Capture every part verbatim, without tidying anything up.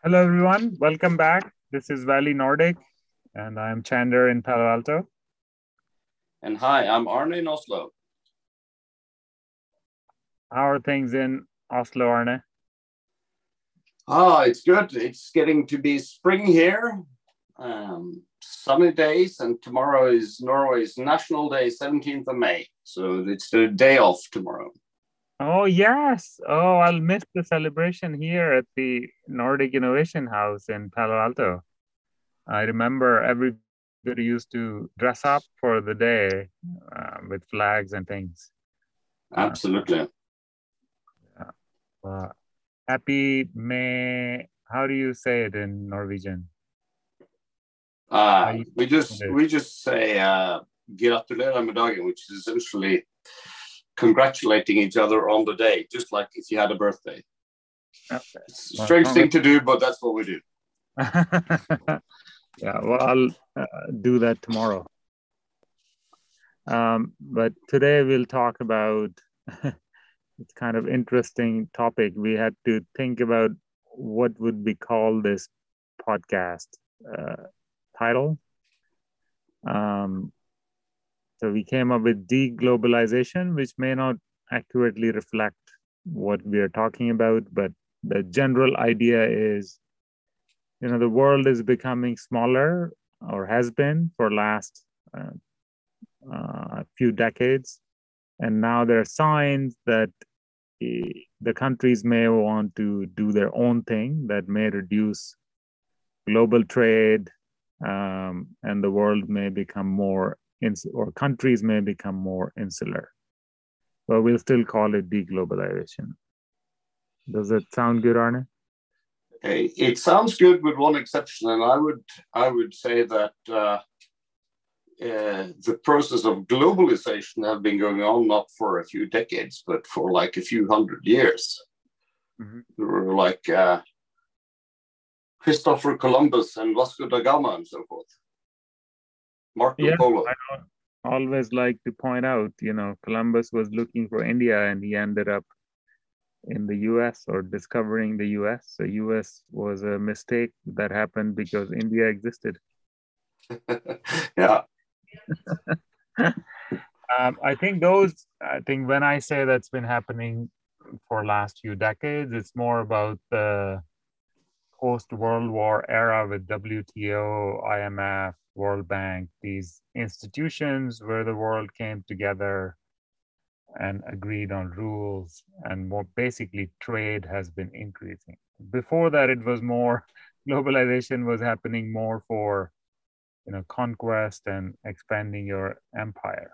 Hello, everyone. Welcome back. This is Valley Nordic, and I'm Chander in Palo Alto. And hi, I'm Arne in Oslo. How are things in Oslo, Arne? Ah, it's good. It's getting to be spring here. Um, sunny days, and tomorrow is Norway's National Day, seventeenth of May. So it's the day off tomorrow. Oh, yes. Oh, I'll miss the celebration here at the Nordic Innovation House in Palo Alto. I remember everybody used to dress up for the day uh, with flags and things. Absolutely. Uh, uh, happy May. How do you say it in Norwegian? Uh, we just we just say uh, gratulerer med dagen, which is essentially congratulating each other on the day, just like if you had a birthday. Okay. It's a strange well, thing to do, but that's what we do. Yeah, well, I'll uh, do that tomorrow. Um, but today we'll talk about it's kind of interesting topic. We had to think about what would we call this podcast uh, title. Um, so we came up with deglobalization, which may not accurately reflect what we are talking about, but the general idea is, you know, the world is becoming smaller, or has been for last uh, uh, few decades, and now there are signs that the countries may want to do their own thing that may reduce global trade, um, and the world may become more, ins- or countries may become more insular. But we'll still call it deglobalization. Does that sound good, Arne? It sounds good with one exception, and I would I would say that uh, uh, the process of globalization have been going on not for a few decades, but for like a few hundred years. Mm-hmm. There were like uh, Christopher Columbus and Vasco da Gama and so forth. Marco yeah, Polo. I always like to point out, you know, Columbus was looking for India and he ended up in the U S or discovering the U S. So U S was a mistake that happened because India existed. Yeah. um, I think those, I think when I say that's been happening for last few decades, it's more about the post-World War era with W T O, I M F, World Bank, these institutions where the world came together and agreed on rules, and more basically trade has been increasing. Before that, it was more, globalization was happening more for, you know, conquest and expanding your empire.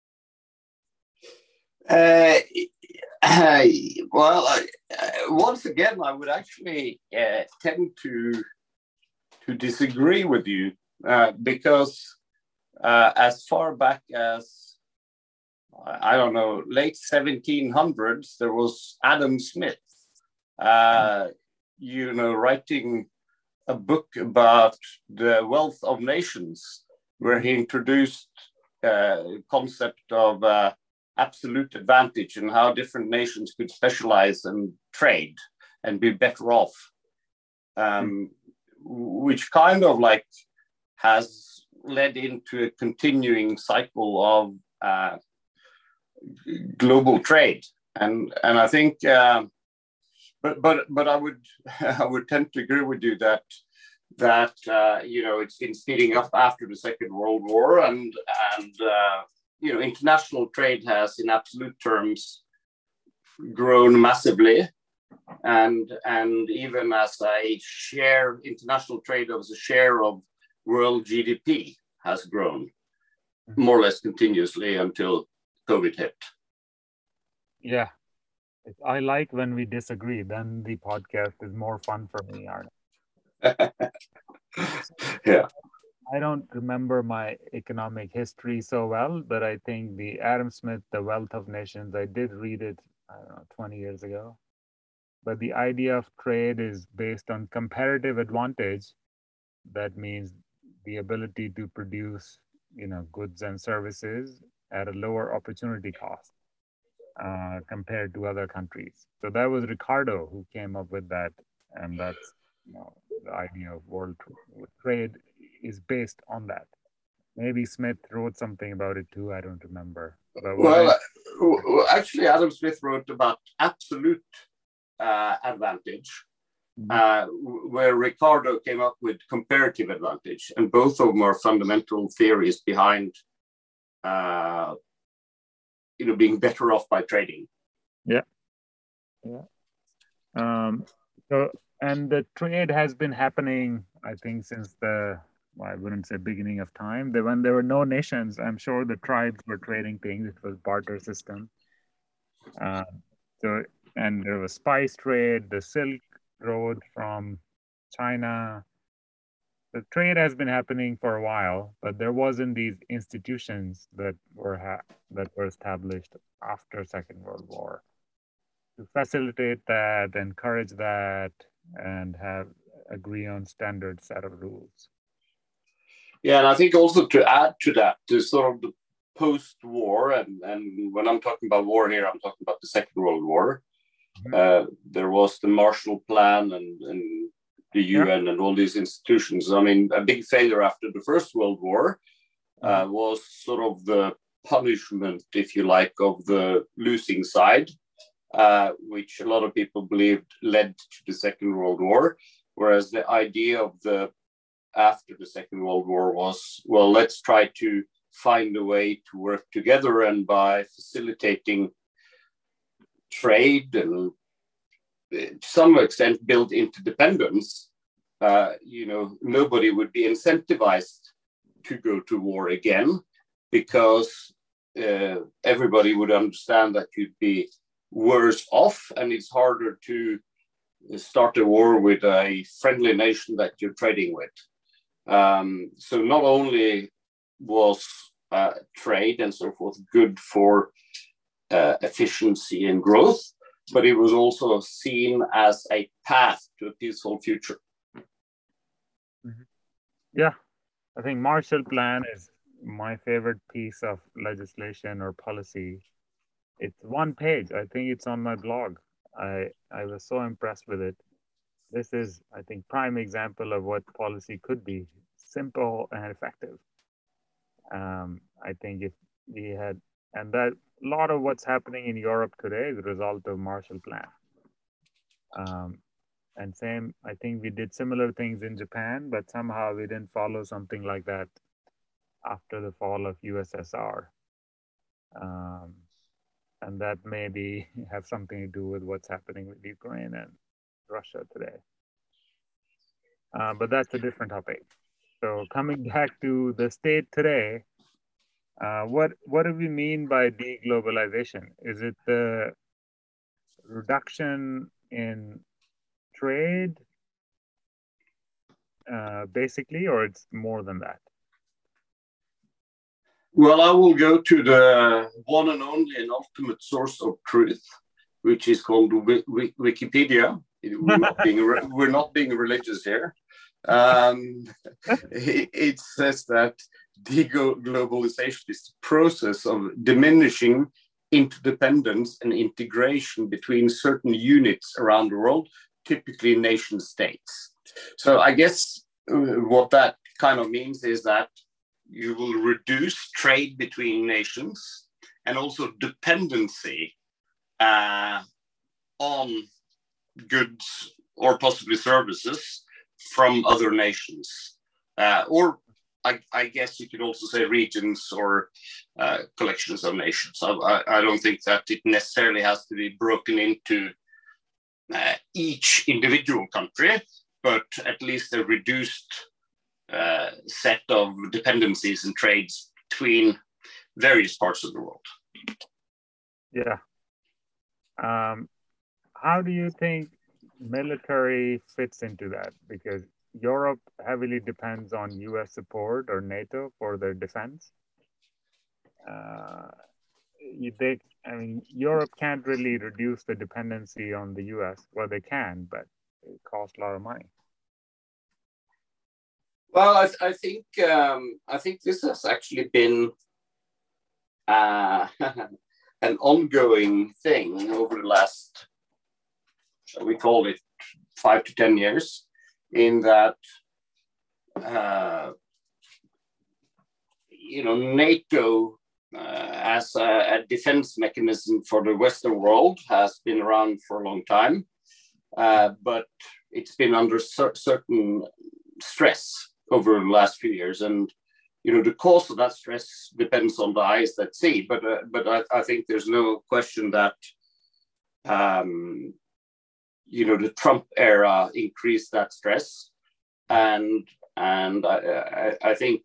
Uh, well, uh, once again, I would actually uh, tend to to disagree with you uh, because uh, as far back as I don't know, late seventeen hundreds, there was Adam Smith, uh, you know, writing a book about the wealth of nations, where he introduced uh, concept of uh, absolute advantage and how different nations could specialize and trade and be better off, um, which kind of like has led into a continuing cycle of uh, global trade, and and I think, uh, but but but I would I would tend to agree with you that that uh, you know it's been speeding up after the Second World War, and and uh, you know international trade has in absolute terms grown massively, and and even as a share, international trade as a share of world G D P has grown more or less continuously until COVID hit. Yeah, I like when we disagree. Then the podcast is more fun for me, Arne. Yeah. I don't remember my economic history so well, but I think the Adam Smith, The Wealth of Nations, I did read it, I don't know, twenty years ago. But the idea of trade is based on comparative advantage. That means the ability to produce, you know, goods and services at a lower opportunity cost uh, compared to other countries. So that was Ricardo who came up with that, and that's you know, the idea of world trade is based on that. Maybe Smith wrote something about it too. I don't remember. But what Well, I uh, actually, Adam Smith wrote about absolute uh, advantage, Mhm. uh, where Ricardo came up with comparative advantage, and both of them are fundamental theories behind, uh, you know, being better off by trading. Yeah, yeah. Um, so, and the trade has been happening, I think, since the, well, I wouldn't say beginning of time. The, when there were no nations, I'm sure the tribes were trading things. It was barter system. Uh, so, and there was spice trade, the Silk Road from China. The trade has been happening for a while, but there wasn't these institutions that were ha- that were established after Second World War to facilitate that, encourage that, and have agree on standard set of rules. Yeah, and I think also to add to that, to sort of the post-war, and, and when I'm talking about war here, I'm talking about the Second World War. Mm-hmm. Uh, there was the Marshall Plan and, and the U N yeah. and all these institutions. I mean, a big failure after the First World War uh, mm-hmm. was sort of the punishment, if you like, of the losing side, uh, which a lot of people believed led to the Second World War. Whereas the idea of the after the Second World War was, well, let's try to find a way to work together, and by facilitating trade and to some extent build interdependence, uh, you know, nobody would be incentivized to go to war again, because uh, everybody would understand that you'd be worse off, and it's harder to start a war with a friendly nation that you're trading with. Um, so not only was uh, trade and so forth good for uh, efficiency and growth, but it was also seen as a path to a peaceful future. Mm-hmm. Yeah, I think Marshall Plan is my favorite piece of legislation or policy. It's one page. I think it's on my blog. I, I was so impressed with it. This is, I think, prime example of what policy could be: simple and effective. Um, I think if we had, and that a lot of what's happening in Europe today is a result of Marshall Plan. Um, and same, I think we did similar things in Japan, but somehow we didn't follow something like that after the fall of U S S R. Um, and that maybe have something to do with what's happening with Ukraine and Russia today. Uh, but that's a different topic. So coming back to the state today, uh, what what do we mean by deglobalization? Is it the reduction in trade, uh, basically, or it's more than that? Well, I will go to the one and only and ultimate source of truth, which is called w- Wikipedia. We're not being we're not being religious here. Um, it, it says that deglobalization is the process of diminishing interdependence and integration between certain units around the world, typically nation states. So I guess what that kind of means is that you will reduce trade between nations and also dependency uh, on goods or possibly services from other nations. Uh, or I, I guess you could also say regions or uh, collections of nations. I, I don't think that it necessarily has to be broken into uh, each individual country, but at least a reduced Uh, set of dependencies and trades between various parts of the world. Yeah. Um, how do you think military fits into that? Because Europe heavily depends on U S support or NATO for their defense. Uh, you, they, I mean, Europe can't really reduce the dependency on the U S. Well, they can, but it costs a lot of money. Well, I, th- I think um, I think this has actually been uh, an ongoing thing over the last, shall we call it, five to ten years. in that, uh, you know, NATO uh, as a, a defense mechanism for the Western world has been around for a long time, uh, but it's been under cer- certain stress over the last few years. And, you know, the cause of that stress depends on the eyes that see. But, uh, but I, I think there's no question that, um, you know, the Trump era increased that stress. And, and I, I, I think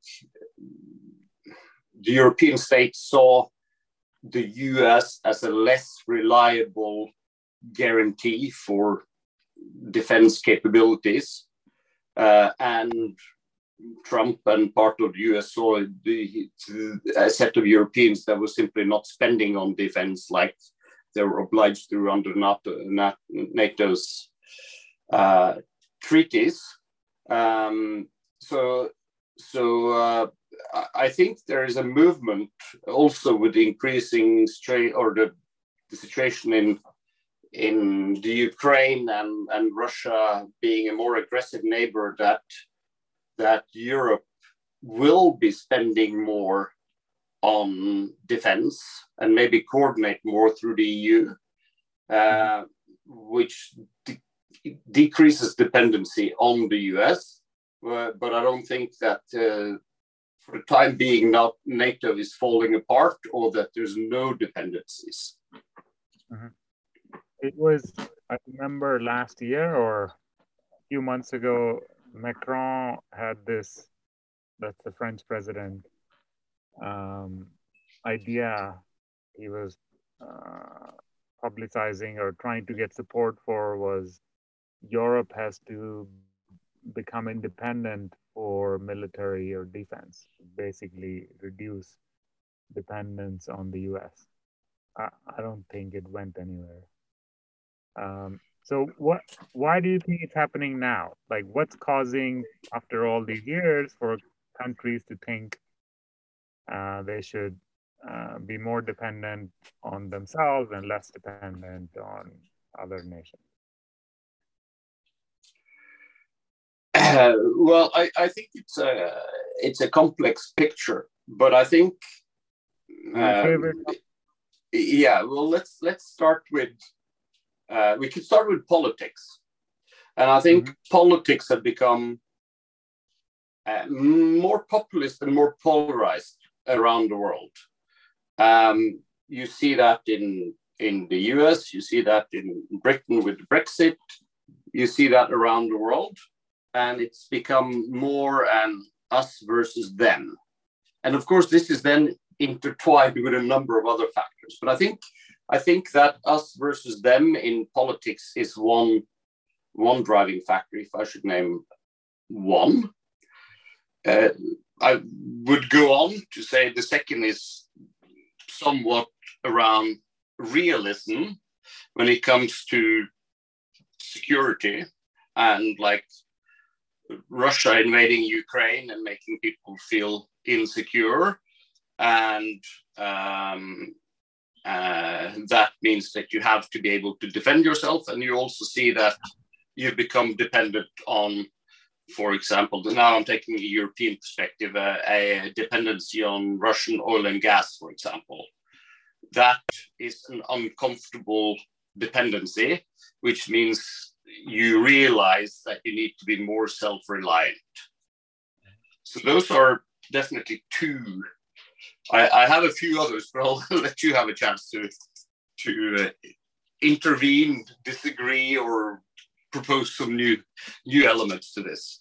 the European states saw the U S as a less reliable guarantee for defense capabilities. Uh, and Trump and part of the U S saw the, a set of Europeans that was simply not spending on defense like they were obliged to under NATO, NATO's uh, treaties. Um, so, so uh, I think there is a movement also with the increasing strain or the, the situation in in the Ukraine and, and Russia being a more aggressive neighbor, that that Europe will be spending more on defense and maybe coordinate more through the E U, uh, which de- decreases dependency on the U S. Uh, but I don't think that uh, for the time being, not NATO is falling apart or that there's no dependencies. Mm-hmm. It was, I remember last year or a few months ago, Macron had this, that's the French president, um, idea he was uh, publicizing or trying to get support for was Europe has to become independent for military or defense, basically reduce dependence on the U S. I, I don't think it went anywhere. Um, so what? Why do you think it's happening now? Like, what's causing, after all these years, for countries to think uh, they should uh, be more dependent on themselves and less dependent on other nations? Uh, well, I, I think it's a it's a complex picture, but I think Your um, favorite? yeah. Well, let's let's start with uh, we could start with politics, and I think mm-hmm. politics have become uh, more populist and more polarized around the world. Um, you see that in in the U S, you see that in Britain with Brexit, you see that around the world. And it's become more an us versus them. And of course, this is then intertwined with a number of other factors. But I think I think that us versus them in politics is one, one driving factor, if I should name one. Uh, I would go on to say the second is somewhat around realism when it comes to security and like Russia invading Ukraine and making people feel insecure. And um, uh, that means that you have to be able to defend yourself. And you also see that you've become dependent on, for example, now I'm taking a European perspective, uh, a dependency on Russian oil and gas, for example. That is an uncomfortable dependency, which means you realize that you need to be more self-reliant. So those are definitely two. I, I have a few others, but I'll let you have a chance to, to uh, intervene, disagree, or propose some new, new elements to this.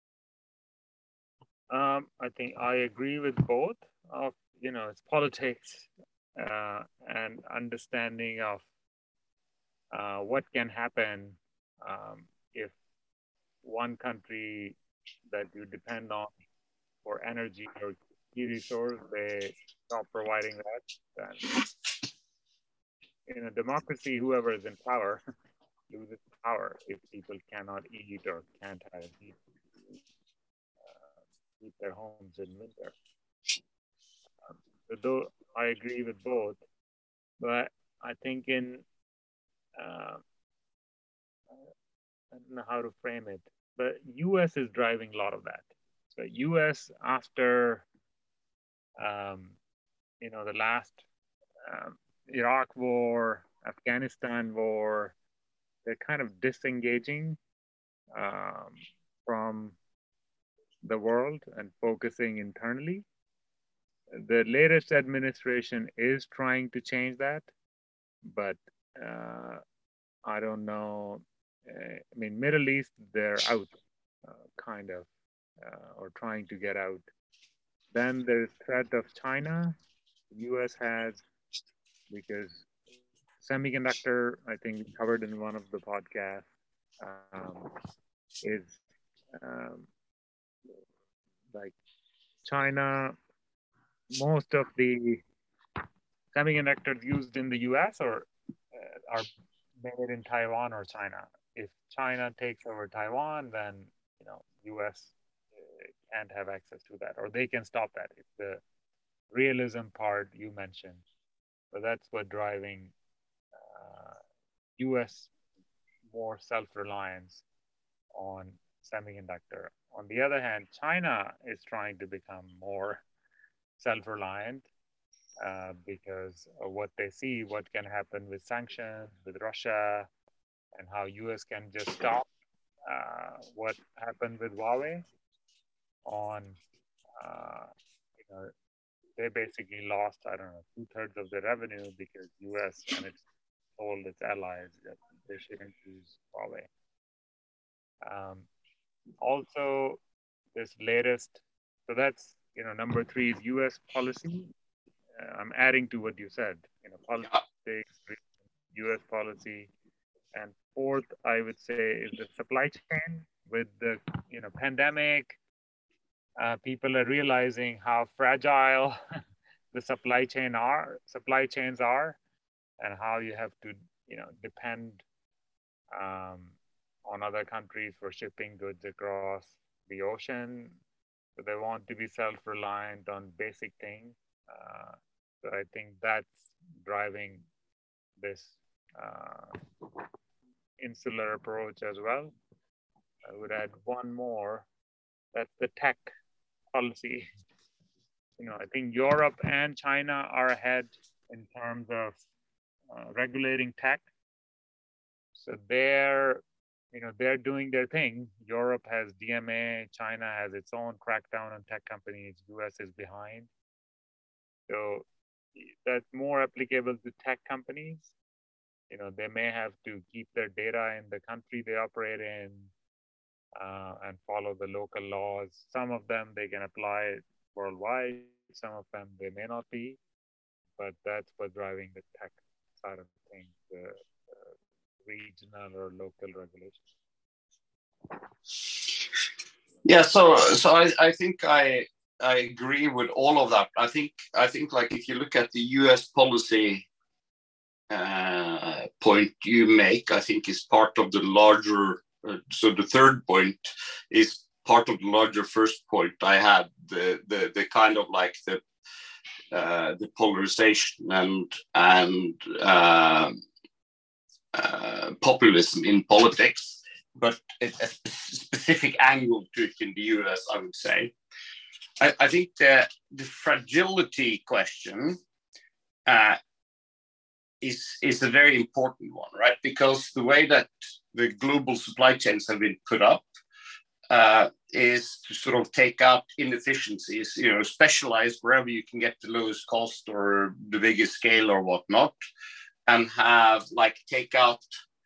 Um, I think I agree with both. Of you know, it's politics uh, and understanding of uh, what can happen um, if one country that you depend on for energy or key resource, they stop providing that. And in a democracy, whoever is in power loses power if people cannot eat or can't have heat, uh, keep their homes in winter. Um, so though I agree with both, but I think in uh, I don't know how to frame it. the U S is driving a lot of that. So U S after um, you know the last um, Iraq war, Afghanistan war, they're kind of disengaging um, from the world and focusing internally. The latest administration is trying to change that, but uh, I don't know. Uh, I mean, Middle East, they're out, uh, kind of, uh, or trying to get out. Then there's threat of China. The U S has, because semiconductor, I think we covered in one of the podcasts, um, is um, like China. Most of the semiconductors used in the U S or uh, are made in Taiwan or China. If China takes over Taiwan, then you know U S uh, can't have access to that, or they can stop that. It's the realism part you mentioned. So that's what driving uh, U S more self-reliance on semiconductor. On the other hand, China is trying to become more self-reliant uh, because of what they see, what can happen with sanctions, with Russia, and how U S can just stop uh, what happened with Huawei on, uh, you know, they basically lost, I don't know, two thirds of their revenue because U S and its told its allies that they shouldn't use Huawei. Um, also, this latest, so that's, you know, number three is U S policy. Uh, I'm adding to what you said, you know, politics, U S policy. And fourth, I would say, is the supply chain with the, you know, pandemic. Uh, people are realizing how fragile the supply chain are, supply chains are, and how you have to, you know, depend um, on other countries for shipping goods across the ocean. So they want to be self-reliant on basic things. Uh, so I think that's driving this uh, insular approach as well. I would add one more. That's the tech policy. You know, I think Europe and China are ahead in terms of uh, regulating tech. So they're, you know, they're doing their thing. Europe has D M A, China has its own crackdown on tech companies, U S is behind. So that's more applicable to tech companies. You know, they may have to keep their data in the country they operate in uh, and follow the local laws. Some of them they can apply worldwide. Some of them they may not be, but that's what's driving the tech side of things, the uh, regional or local regulations. Yeah, so so I, I think I I agree with all of that. I think I think like if you look at the U S policy uh, point you make, I think is part of the larger. Uh, so the third point is part of the larger first point I had. The the the kind of like the uh, the polarization and and uh, uh, populism in politics, but a, a specific angle to it in the U S, I would say. I, I think the, the fragility question uh, is, is a very important one, right? Because the way that the global supply chains have been put up uh, is to sort of take out inefficiencies, you know, specialize wherever you can get the lowest cost or the biggest scale or whatnot, and have like take out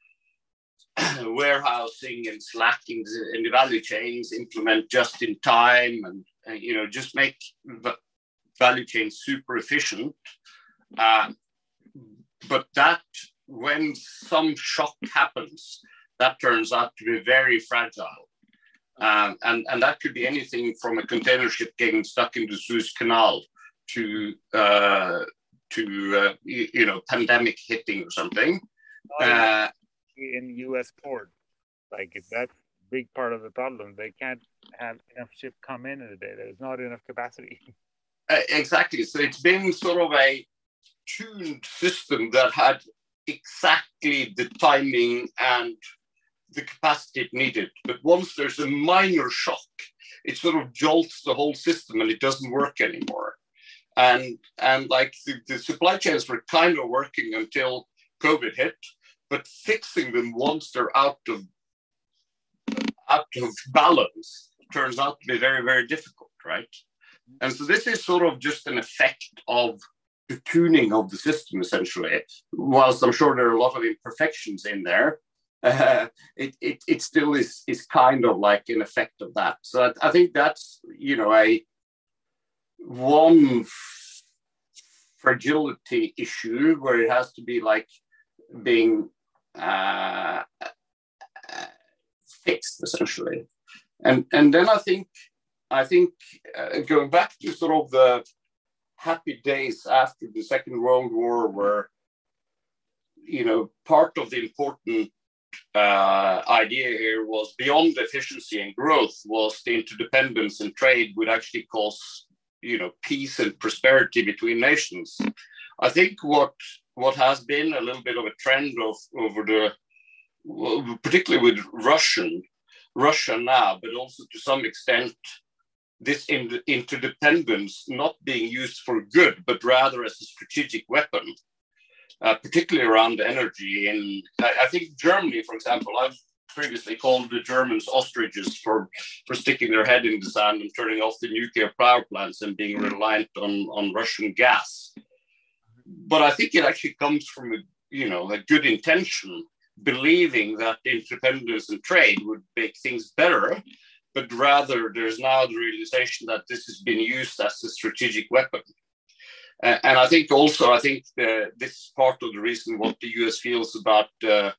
warehousing and slacking in the value chains, implement just in time, and, and you know just make the value chain super efficient. Uh, but that when some shock happens, that turns out to be very fragile. Um, and, and that could be anything from a container ship getting stuck in the Suez Canal to uh, to uh, you, you know pandemic hitting or something. Uh, in U S port, like that's a big part of the problem. They can't have enough ship come in in a day. There's not enough capacity. Uh, exactly. So it's been sort of a tuned system that had exactly the timing and the capacity it needed. But once there's a minor shock, it sort of jolts the whole system and it doesn't work anymore. And, and like the, the supply chains were kind of working until COVID hit, but fixing them once they're out of, out of balance turns out to be very, very difficult, right? And so this is sort of just an effect of the tuning of the system, essentially. Whilst I'm sure there are a lot of imperfections in there, uh, it, it it still is is kind of like an effect of that. So I, I think that's, you know, a one fragility issue where it has to be like being uh, fixed, essentially. And and then I think I think uh, going back to sort of the happy days after the Second World War, where, you know, part of the important uh, idea here was beyond efficiency and growth was the interdependence and trade would actually cause, you know, peace and prosperity between nations. I think what what has been a little bit of a trend of over the, particularly with Russian Russia now, but also to some extent this in, interdependence not being used for good, but rather as a strategic weapon, uh, particularly around energy. And I, I think Germany, for example, I've previously called the Germans ostriches for, for sticking their head in the sand and turning off the nuclear power plants and being reliant on, on Russian gas. But I think it actually comes from a, you know, a good intention, believing that independence and trade would make things better. But rather, there's now the realization that this has been used as a strategic weapon. Uh, and I think also, I think the, this is part of the reason what the U S feels about uh,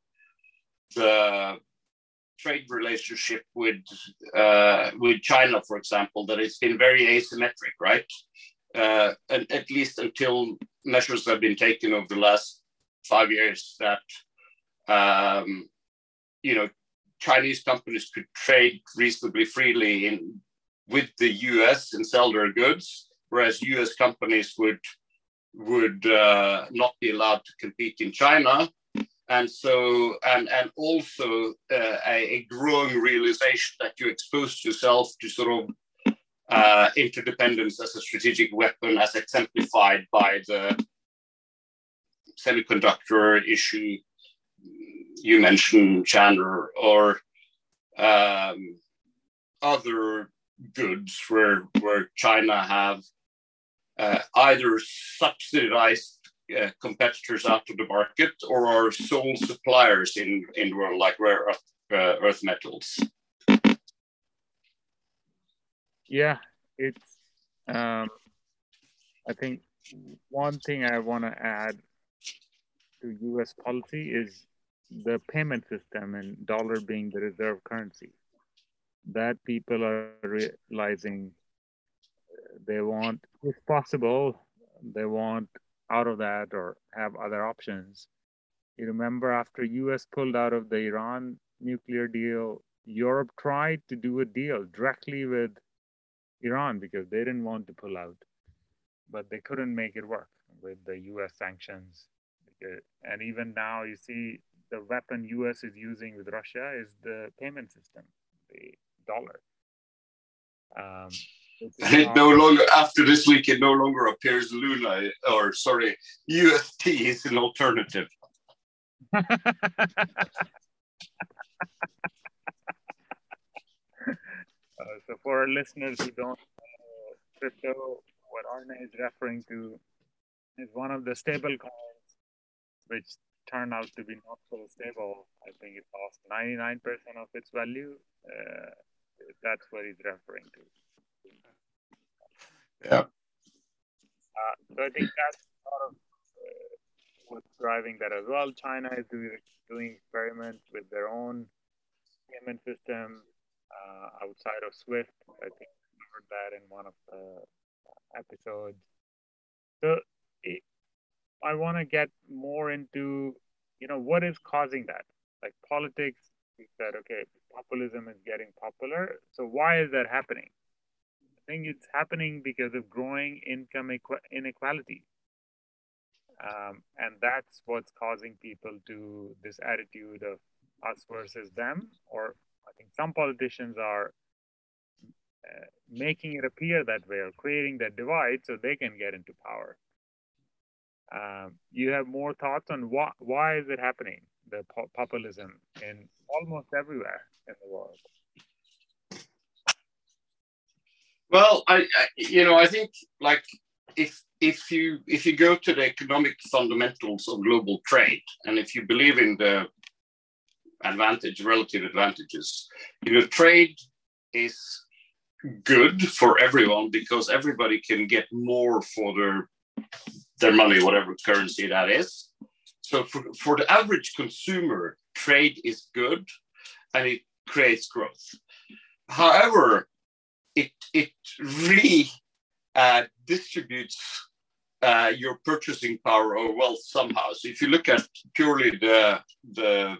the trade relationship with uh, with China, for example, that it's been very asymmetric, right? Uh, and at least until measures have been taken over the last five years that, um, you know, Chinese companies could trade reasonably freely in with the U S and sell their goods, whereas U S companies would would uh, not be allowed to compete in China. And so, and and also uh, a, a growing realization that you expose yourself to sort of uh, interdependence as a strategic weapon, as exemplified by the semiconductor issue you mentioned, Chandler, or um, other goods where where China have uh, either subsidized uh, competitors out of the market or are sole suppliers in in the world, like rare earth, uh, earth metals. Yeah, it's. Um, I think one thing I want to add to U S policy is the payment system and dollar being the reserve currency. That people are realizing they want, if possible, they want out of that or have other options. You remember after U S pulled out of the Iran nuclear deal, Europe tried to do a deal directly with Iran because they didn't want to pull out, but they couldn't make it work with the U S sanctions. And even now you see the weapon U S is using with Russia is the payment system, the dollar. Um, and it no longer, after this week, it no longer appears Luna, or sorry, U S T is an alternative. uh, so for our listeners who don't know crypto, what Arne is referring to is one of the stable coins, which turned out to be not so stable. I think it lost ninety-nine percent of its value. Uh, that's what he's referring to. Yeah. Uh, so I think that's sort of uh, what's driving that as well. China is doing, doing experiments with their own payment system uh, outside of SWIFT. I think we covered that in one of the episodes. So it, I want to get more into, you know, what is causing that? Like politics, we said, okay, populism is getting popular. So why is that happening? I think it's happening because of growing income inequality. Um, and that's what's causing people to this attitude of us versus them, or I think some politicians are uh, making it appear that way or creating that divide so they can get into power. Um, you have more thoughts on why, why is it happening, the po- populism in almost everywhere in the world? Well, I, I you know I think like if if you if you go to the economic fundamentals of global trade, and if you believe in the advantage relative advantages, you know trade is good for everyone because everybody can get more for their their money, whatever currency that is. So for, for the average consumer, trade is good and it creates growth. However, it it really uh, distributes uh, your purchasing power or wealth somehow. So if you look at purely the the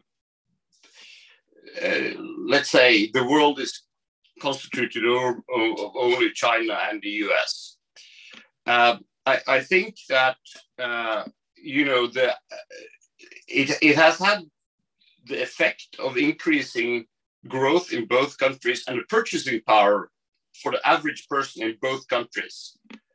uh, let's say the world is constituted of, of only China and the U S. Uh, I, I think that uh, you know the it it has had the effect of increasing growth in both countries and the purchasing power for the average person in both countries.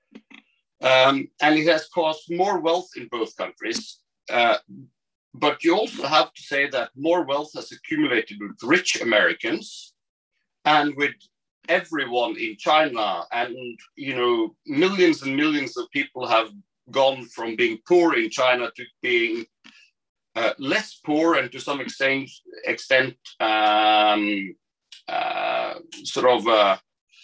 Um, and it has caused more wealth in both countries. Uh, but you also have to say that more wealth has accumulated with rich Americans and with everyone in China. And, you know, millions and millions of people have gone from being poor in China to being uh, less poor and to some extent, extent um, uh, sort of uh,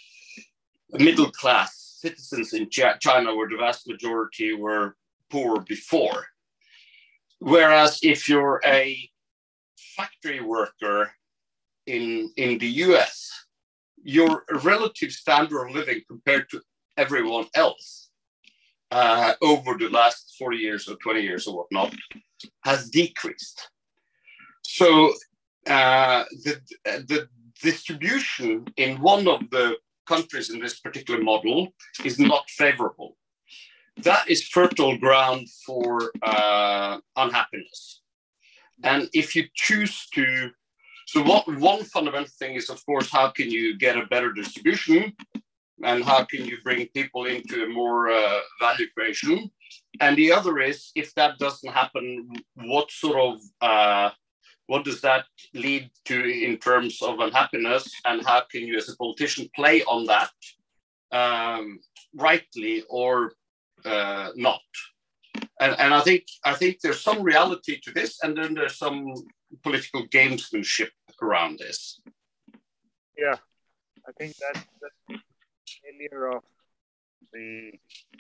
middle class citizens in China, where the vast majority were poor before. Whereas if you're a factory worker in, in the U S, your relative standard of living compared to everyone else uh, over the last forty years or twenty years or whatnot has decreased. So uh, the, the distribution in one of the countries in this particular model is not favorable. That is fertile ground for uh, unhappiness. And if you choose to, so what, one fundamental thing is, of course, how can you get a better distribution and how can you bring people into a more uh, value creation? And the other is, if that doesn't happen, what sort of, uh, what does that lead to in terms of unhappiness, and how can you as a politician play on that um, rightly or uh, not? And, and I think I think there's some reality to this, and then there's some political gamesmanship around this. Yeah, I think that's the failure of the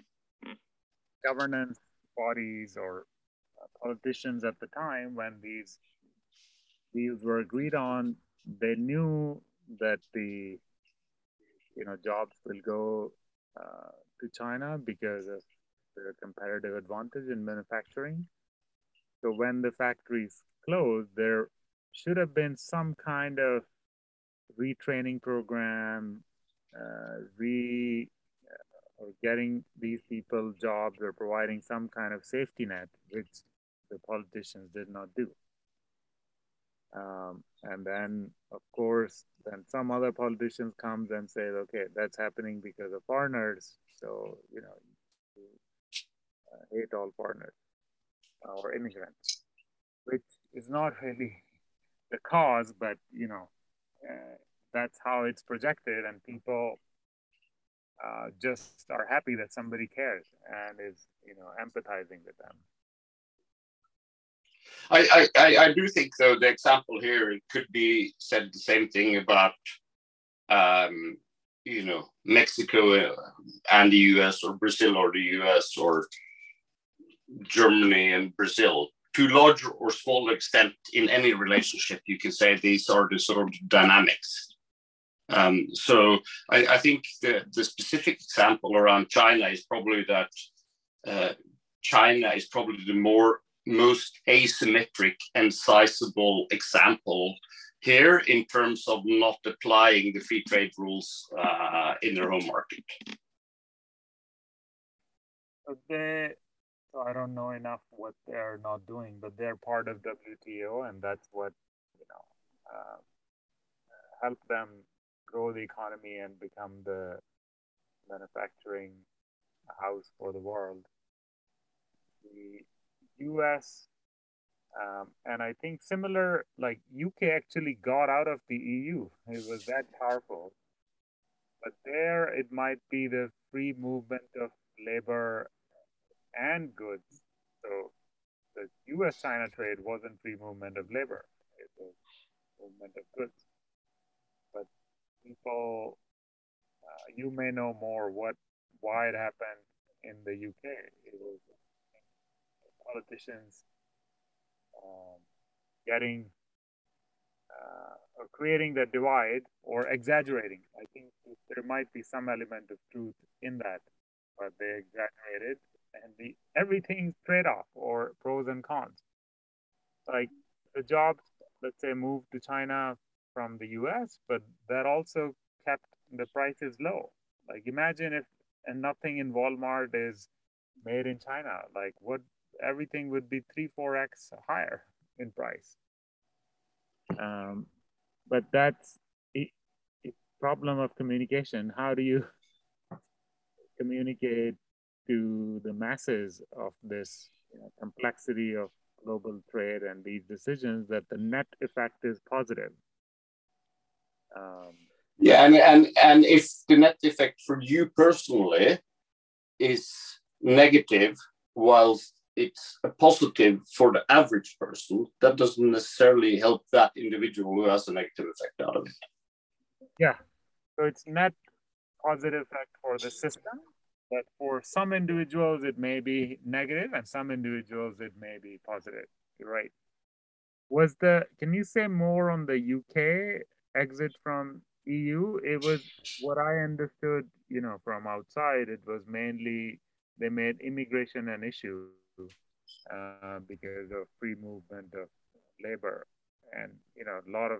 governance bodies or uh, politicians at the time when these deals were agreed on. They knew that the you know jobs will go uh, to China because of the competitive advantage in manufacturing. So when the factories closed, there should have been some kind of retraining program, uh, re or getting these people jobs or providing some kind of safety net, which the politicians did not do. Um, and then, of course, then some other politicians comes and say, okay, that's happening because of foreigners. So, you know, you uh, hate all foreigners or immigrants, which is not really the cause, but, you know, uh, that's how it's projected. And people uh, just are happy that somebody cares and is, you know, empathizing with them. I, I, I do think, though, the example here, it could be said the same thing about, um, you know, Mexico and the U S, or Brazil or the U S, or Germany and Brazil. To larger or smaller extent, in any relationship, you can say these are the sort of dynamics. Um, so I, I think the, the specific example around China is probably that uh, China is probably the more most asymmetric and sizable example here in terms of not applying the free trade rules uh, in their home market. They, so I don't know enough what they're not doing, but they're part of W T O, and that's what you know help them grow the economy and become the manufacturing house for the world. The U S um, and I think similar, like U K actually got out of the E U. It was that powerful. But there it might be the free movement of labor and goods. So the U S China trade wasn't free movement of labor, it was movement of goods. But people, uh, you may know more what why it happened in the U K. It was politicians um, getting uh, or creating the divide or exaggerating. I think there might be some element of truth in that, but they exaggerated, and the everything's trade-off or pros and cons. Like the jobs, let's say, moved to China from the U S, but that also kept the prices low. Like imagine if and nothing in Walmart is made in China, like what everything would be three, four x higher in price. Um, but that's a, a problem of communication. How do you communicate to the masses of this, you know, complexity of global trade and these decisions that the net effect is positive? Um, yeah, and, and and if the net effect for you personally is negative, whilst it's a positive for the average person, that doesn't necessarily help that individual who has a negative effect out of it. Yeah, so it's net positive effect for the system, but for some individuals it may be negative, and some individuals it may be positive. You're right. Was the can you say more on the U K exit from E U? It was what I understood, you know, from outside. It was mainly they made immigration an issue uh, because of free movement of labor, and you know, a lot of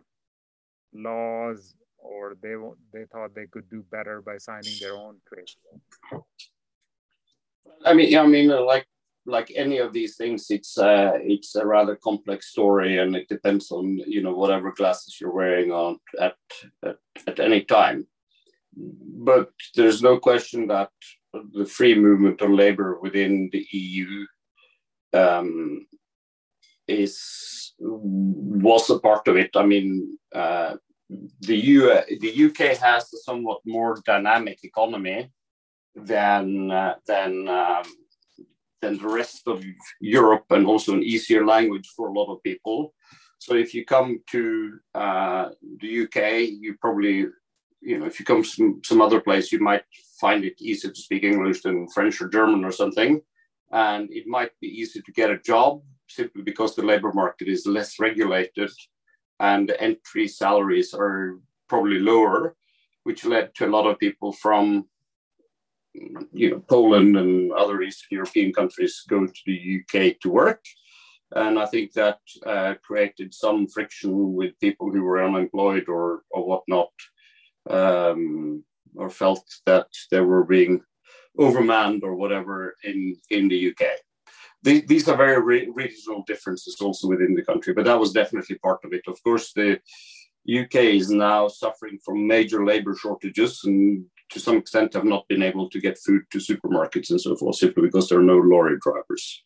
laws, or they they thought they could do better by signing their own trade. I mean, I mean, like like any of these things, it's uh, it's a rather complex story, and it depends on, you know, whatever glasses you're wearing on at at, at any time. But there's no question that the free movement of labor within the E U um, is was a part of it. I mean, uh, the U the U K has a somewhat more dynamic economy than uh, than um, than the rest of Europe, and also an easier language for a lot of people. So if you come to uh, the U K, you probably, you know, if you come some some other place, you might find it easier to speak English than French or German or something, and it might be easier to get a job simply because the labor market is less regulated and the entry salaries are probably lower, which led to a lot of people from, you know, Poland and other Eastern European countries go to the U K to work. And I think that uh, created some friction with people who were unemployed or, or whatnot, um, or felt that they were being overmanned or whatever in, in the U K. The, these are very re- regional differences also within the country, but that was definitely part of it. Of course, the U K is now suffering from major labor shortages, and to some extent have not been able to get food to supermarkets and so forth, simply because there are no lorry drivers.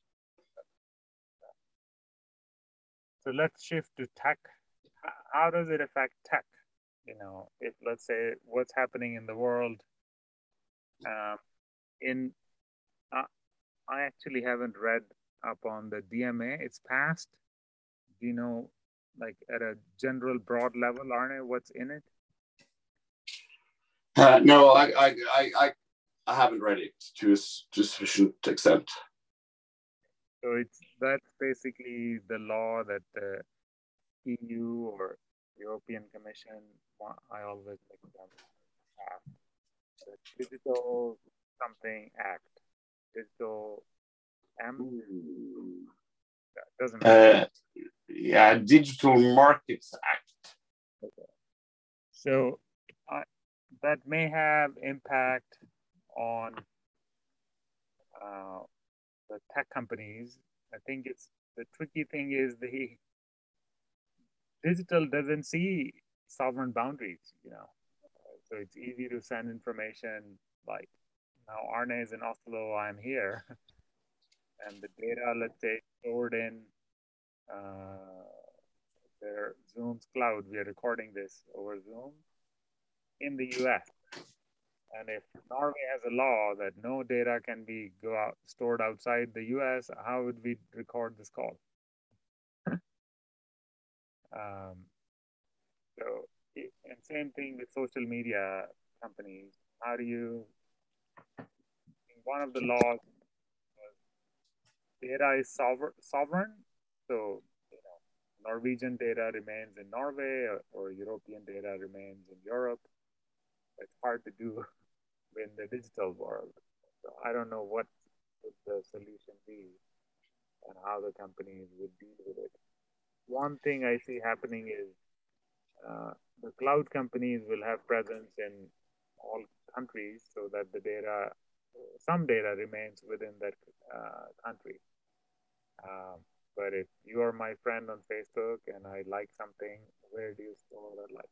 So let's shift to tech. How does it affect tech? You know, if let's say what's happening in the world, um, in uh, I actually haven't read up on the D M A. It's passed. Do you know, like at a general broad level, Arne, what's in it? Uh, no, I, I, I, I haven't read it to a, to a sufficient extent. So it's that's basically the law that the E U or European Commission, I always make them have, the Digital Something Act, Digital M. That doesn't matter. Uh, yeah, Digital Markets Act. Okay. So uh, that may have impact on uh, the tech companies. I think it's the tricky thing is the digital doesn't see sovereign boundaries, you know. So it's easy to send information like, now Arne is in Oslo, I'm here. And the data, let's say, stored in uh, their Zoom's cloud. We are recording this over Zoom in the U S. And if Norway has a law that no data can be go out, stored outside the U S, how would we record this call? um, so, and same thing with social media companies. How do you, one of the laws, data is sover sovereign. So, you know, Norwegian data remains in Norway, or, or European data remains in Europe. It's hard to do in the digital world. So I don't know what would the solution be and how the companies would deal with it. One thing I see happening is uh, the cloud companies will have presence in all countries so that the data, some data remains within that uh, country. Um, but if you are my friend on Facebook and I like something, where do you store that like?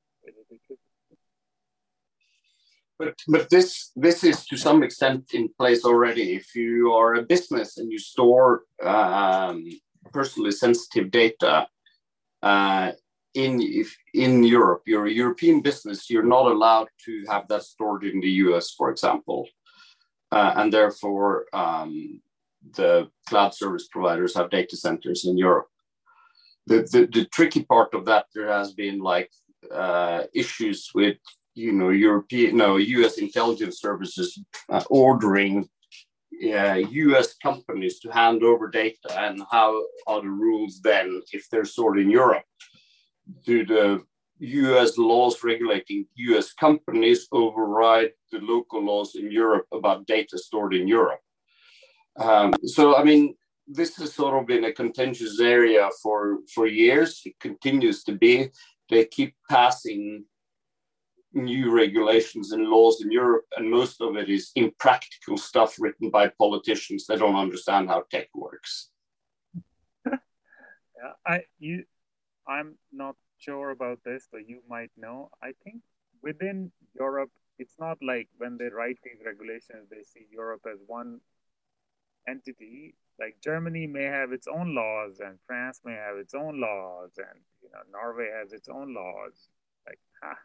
But but this this is to some extent in place already. If you are a business and you store um, personally sensitive data uh, in if in Europe, you're a European business, you're not allowed to have that stored in the U S, for example, uh, and therefore um, the cloud service providers have data centers in Europe. The the, the tricky part of that, there has been like uh, issues with, you know, European, no, U S intelligence services uh, ordering uh, U S companies to hand over data, and how are the rules then if they're stored in Europe? Do the U S laws regulating U S companies override the local laws in Europe about data stored in Europe? Um, so, I mean, this has sort of been a contentious area for, for years. It continues to be. They keep passing new regulations and laws in Europe, and most of it is impractical stuff written by politicians that don't understand how tech works. Yeah, I you, I'm not sure about this, but you might know. I think within Europe, it's not like when they write these regulations, they see Europe as one entity. Like Germany may have its own laws, and France may have its own laws, and you know Norway has its own laws. Like.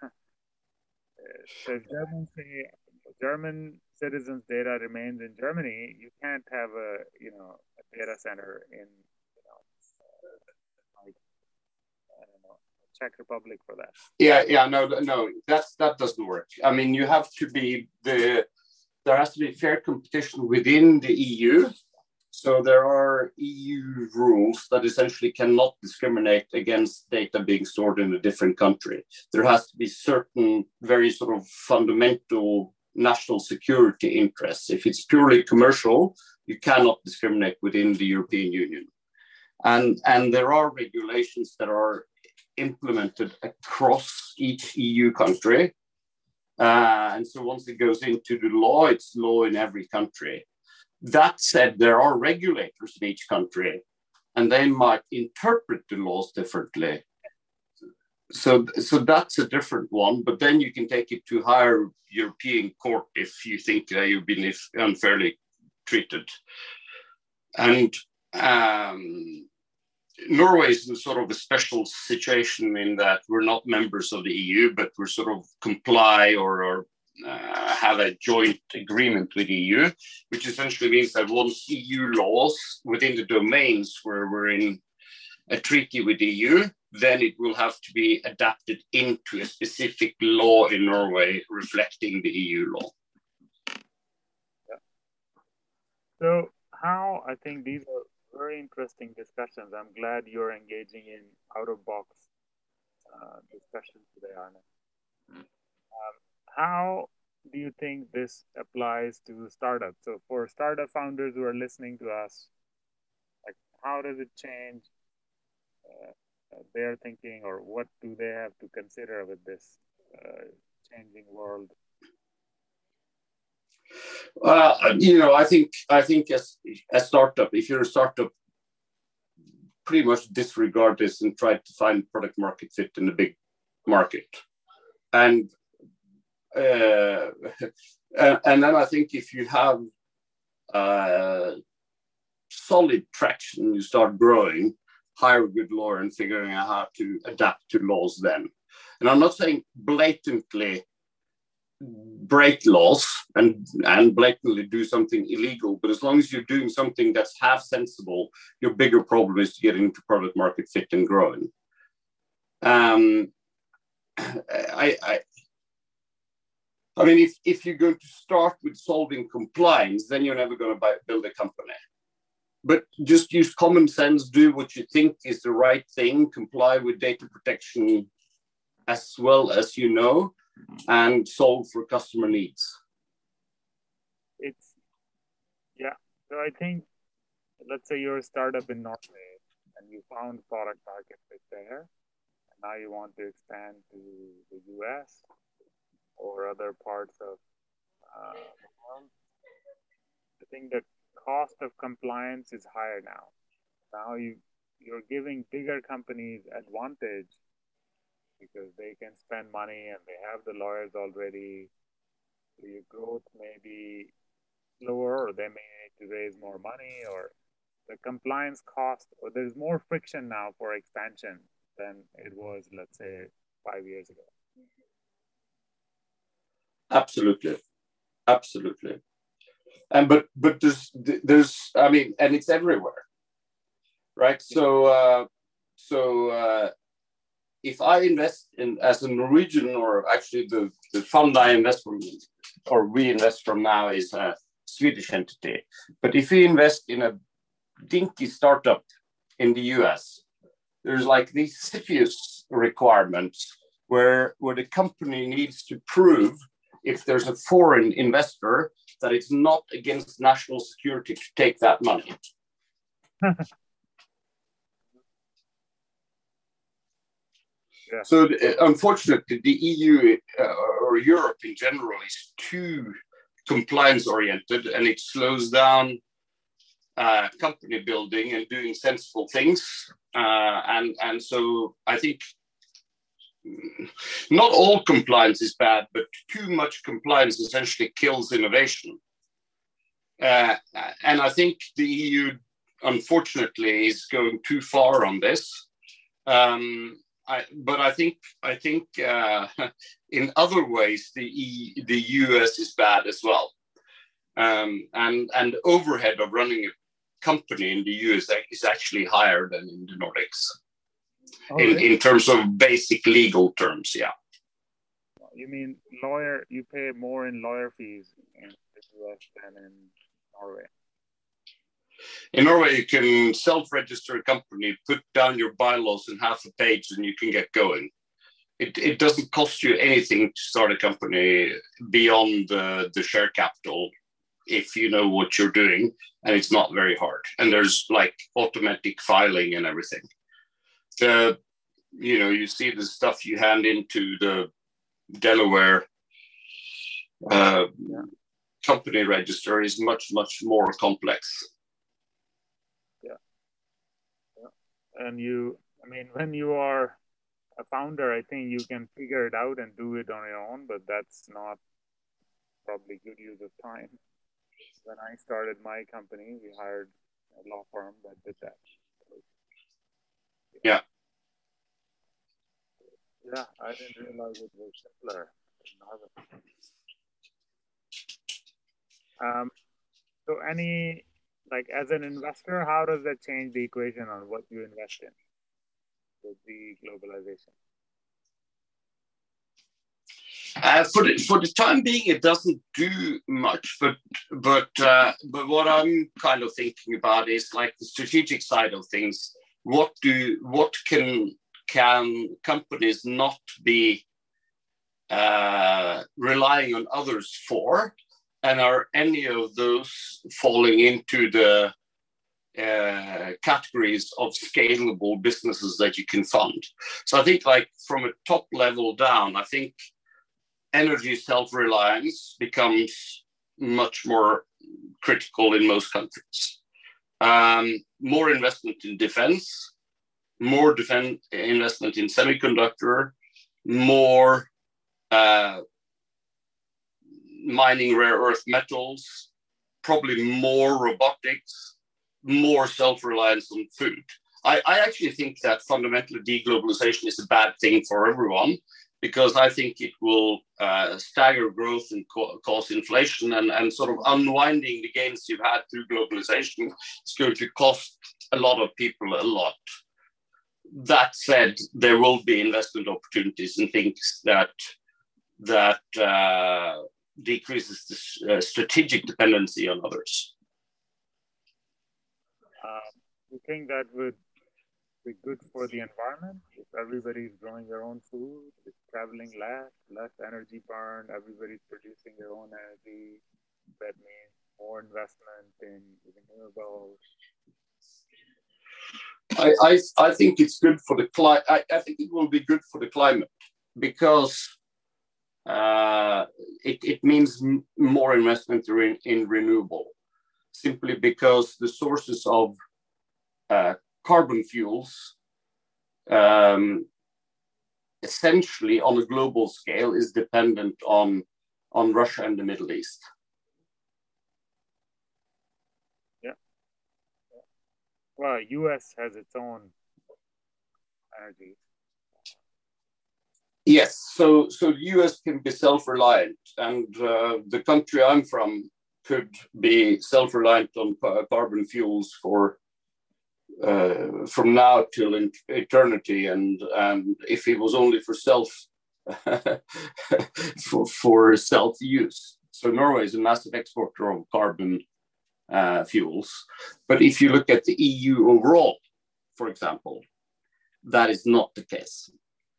So if Germans say German citizens' data remains in Germany, you can't have a you know a data center in you know like I don't know Czech Republic for that. Yeah, yeah, no, no, that's that doesn't work. I mean, you have to be the there has to be fair competition within the E U. So there are E U rules that essentially cannot discriminate against data being stored in a different country. There has to be certain very sort of fundamental national security interests. If it's purely commercial, you cannot discriminate within the European Union. And, and there are regulations that are implemented across each E U country. Uh, and so once it goes into the law, it's law in every country. That said, there are regulators in each country, and they might interpret the laws differently. So, so that's a different one, but then you can take it to higher European court if you think that you've been unfairly treated. And um, Norway is in sort of a special situation in that we're not members of the E U, but we're sort of comply or, or uh, have a joint agreement with the E U, which essentially means that once E U laws within the domains where we're in a treaty with the E U, then it will have to be adapted into a specific law in Norway reflecting the E U law. Yeah. So how, I think these are very interesting discussions. I'm glad you're engaging in out-of-box uh, discussions today, Arne. Um, how do you think this applies to startups? So for startup founders who are listening to us, like how does it change uh, their thinking, or what do they have to consider with this uh, changing world? Uh, you know, I think I think as a startup, if you're a startup, pretty much disregard this and try to find product market fit in the big market. And uh, and then I think if you have uh, solid traction, you start growing, hire a good lawyer and figuring out how to adapt to laws then. And I'm not saying blatantly break laws and, and blatantly do something illegal, but as long as you're doing something that's half sensible, your bigger problem is to get into product market fit and growing. Um, I, I, I mean, if, if you're going to start with solving compliance, then you're never going to buy, build a company. But just use common sense, do what you think is the right thing, comply with data protection as well as you know, and solve for customer needs. It's, yeah. So I think, let's say you're a startup in Norway and you found product market fit there, and now you want to expand to the U S or other parts of uh, the world. I think the cost of compliance is higher now. Now you, you're giving bigger companies advantage because they can spend money and they have the lawyers already. So your growth may be slower, or they may need to raise more money, or the compliance cost, or there's more friction now for expansion than it was, let's say, five years ago. Absolutely, absolutely. And but but there's there's I mean, and it's everywhere, right? So uh, so uh, if I invest in as a Norwegian, or actually the, the fund I invest from, or we invest from now, is a Swedish entity. But if we invest in a dinky startup in the U S, there's like these CFIUS requirements where where the company needs to prove, if there's a foreign investor, that it's not against national security to take that money. Yeah. So uh, unfortunately, the E U uh, or Europe in general is too compliance oriented, and it slows down uh, company building and doing sensible things. Uh, and, and so I think not all compliance is bad, but too much compliance essentially kills innovation. Uh, and I think the E U, unfortunately, is going too far on this. Um, I, but I think I think uh, in other ways the e, the U S is bad as well, um, and and overhead of running a company in the U S is actually higher than in the Nordics. Oh, in really? In terms of basic legal terms, yeah. You mean lawyer? You pay more in lawyer fees in the U S than in Norway? In Norway, you can self-register a company, put down your bylaws in half a page, and you can get going. It, it doesn't cost you anything to start a company beyond the, the share capital if you know what you're doing, and it's not very hard. And there's like automatic filing and everything. The, you know, you see the stuff you hand into the Delaware uh, yeah. company register is much, much more complex. And you, I mean, when you are a founder, I think you can figure it out and do it on your own, but that's not probably good use of time. When I started my company, we hired a law firm that did that. Yeah. Yeah, I didn't realize it was simpler. Um, so any, like as an investor, how does that change the equation on what you invest in with the globalization? Uh, for the for the time being, it doesn't do much. But but uh, but what I'm kind of thinking about is like the strategic side of things. What do what can can companies not be uh, relying on others for? And are any of those falling into the uh, categories of scalable businesses that you can fund? So I think like from a top level down, I think energy self-reliance becomes much more critical in most countries. Um, more investment in defense, more defense investment in semiconductor, more uh, mining rare earth metals, probably more robotics, more self-reliance on food. I, I actually think that fundamentally deglobalization is a bad thing for everyone, because I think it will uh, stagger growth and co- cause inflation, and, and sort of unwinding the gains you've had through globalization is going to cost a lot of people a lot. That said, there will be investment opportunities in things that that uh, decreases the uh, strategic dependency on others. Um, you think that would be good for the environment if everybody's growing their own food, it's traveling less, less energy burned, everybody's producing their own energy? That means more investment in renewables. I, I, I think it's good for the climate. I, I think it will be good for the climate, because uh, it, it means m- more investment in, in renewable, simply because the sources of uh, carbon fuels um, essentially on a global scale is dependent on, on Russia and the Middle East. Yeah. Well, U S has its own energy. Yes, so so the U S can be self-reliant, and uh, the country I'm from could be self-reliant on uh, carbon fuels for uh, from now till in eternity, and and if it was only for self for, for self-use. So Norway is a massive exporter of carbon uh, fuels, but if you look at the E U overall, for example, that is not the case.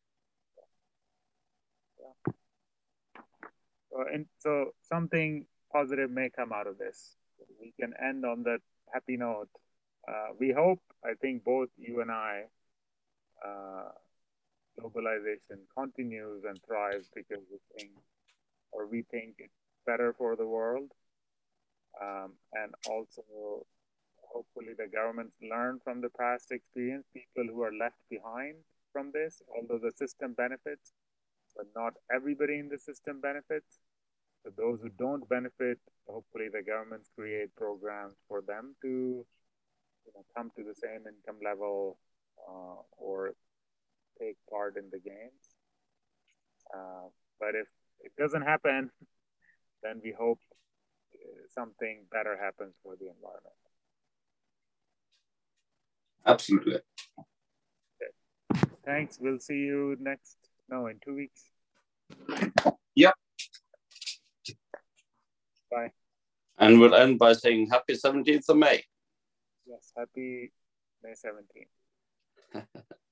Uh, and so something positive may come out of this. We can end on that happy note. Uh, we hope, I think both you and I, uh, globalization continues and thrives because we think, or we think it's better for the world. Um, and also, hopefully, the governments learn from the past experience, people who are left behind from this, although the system benefits, but not everybody in the system benefits. So those who don't benefit, hopefully the governments create programs for them to, you know, come to the same income level uh, or take part in the games. Uh, but if it doesn't happen, then we hope something better happens for the environment. Absolutely. Okay. Thanks. We'll see you next, no, in two weeks. Yep. Bye. And we'll end by saying happy seventeenth of May. Yes, happy May seventeenth.